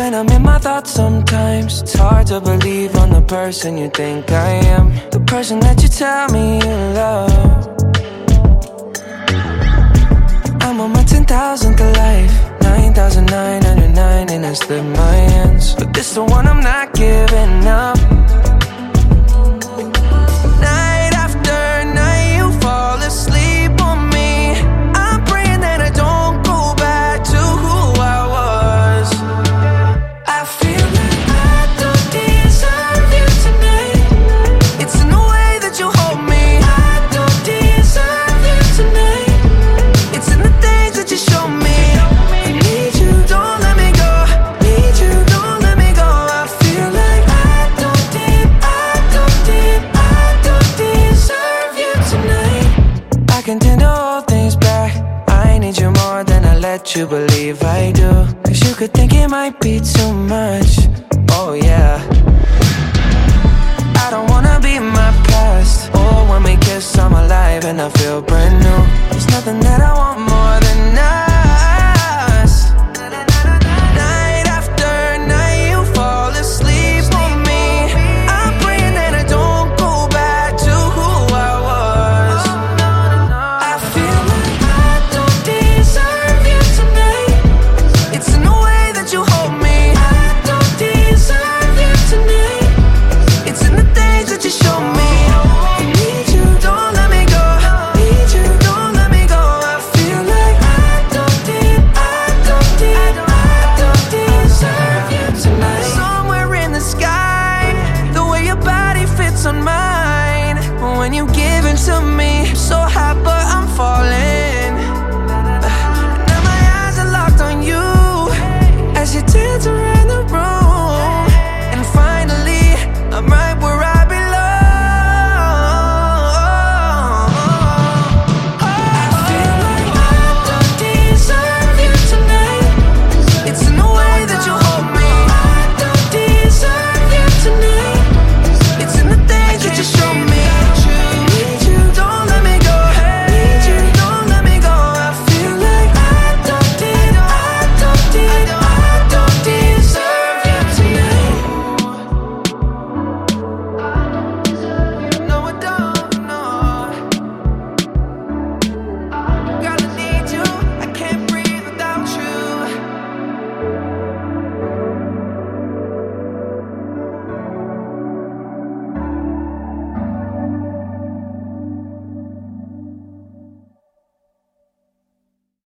When I'm in my thoughts sometimes, it's hard to believe I'm the person you think I am, the person that you tell me you love. I'm on my 10,000th life, 9,909, and I slip my hands, but this the one I'm not giving up. Night after night you fall asleep on me. I'm praying that I don't go back to who I was. I feel like I don't deserve you tonight. It's in the way that you hold me. I don't deserve you tonight. It's in the things that you show me. I need you, don't let me go. Need you, don't let me go. I feel like I don't deserve you tonight. I can tend to hold things back. I need you more than I let you believe I do. Cause you could think it might be too much. Oh yeah. I don't wanna be my past. Oh, when we kiss I'm alive and I feel brand new. There's nothing that I want more than us. Night after night you fall asleep on me. I'm praying that I don't go back to who I was. I feel like I don't deserve you tonight. It's in the way that you hold me. I don't deserve you tonight. It's in the things that you show me. I need you, don't let me go. Need you, don't let me go. I feel like I don't deserve you tonight. Somewhere in the sky, the way your body fits on mine. When you give it to me, I'm so hot but I'm falling.